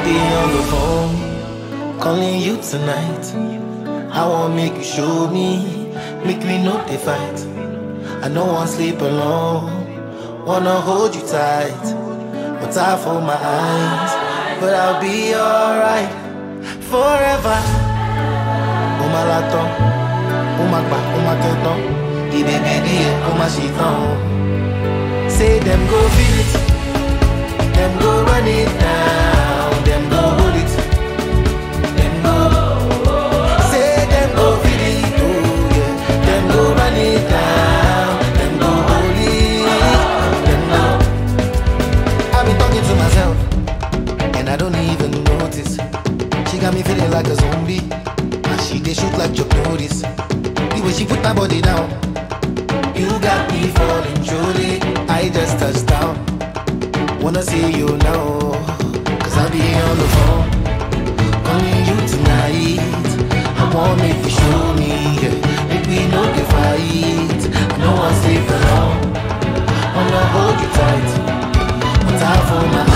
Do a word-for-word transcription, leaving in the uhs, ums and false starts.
be on the phone, calling you tonight. I won't make you show me, make me know they fight. I don't want sleep alone, wanna hold you tight, but I for my eyes. But I'll be alright forever. Oh my laton, oh my ba, oh my keton, the baby, oh my shiton. Say them go feel it, them go run it down, them go hold it, them go. Say them go feel it, oh yeah, them go run it down, them go hold it, them go. I be talking to myself, and I don't even notice. She got me feeling like a zombie, and she they shoot like Chuck Norris. The way she put my body down, you got me falling truly. I just touched down, wanna see you now, cause I'll be on the phone, calling you tonight. I want make you show me, yeah. Make we no get fight. I know I sleep alone, wanna hold you tight, but I for my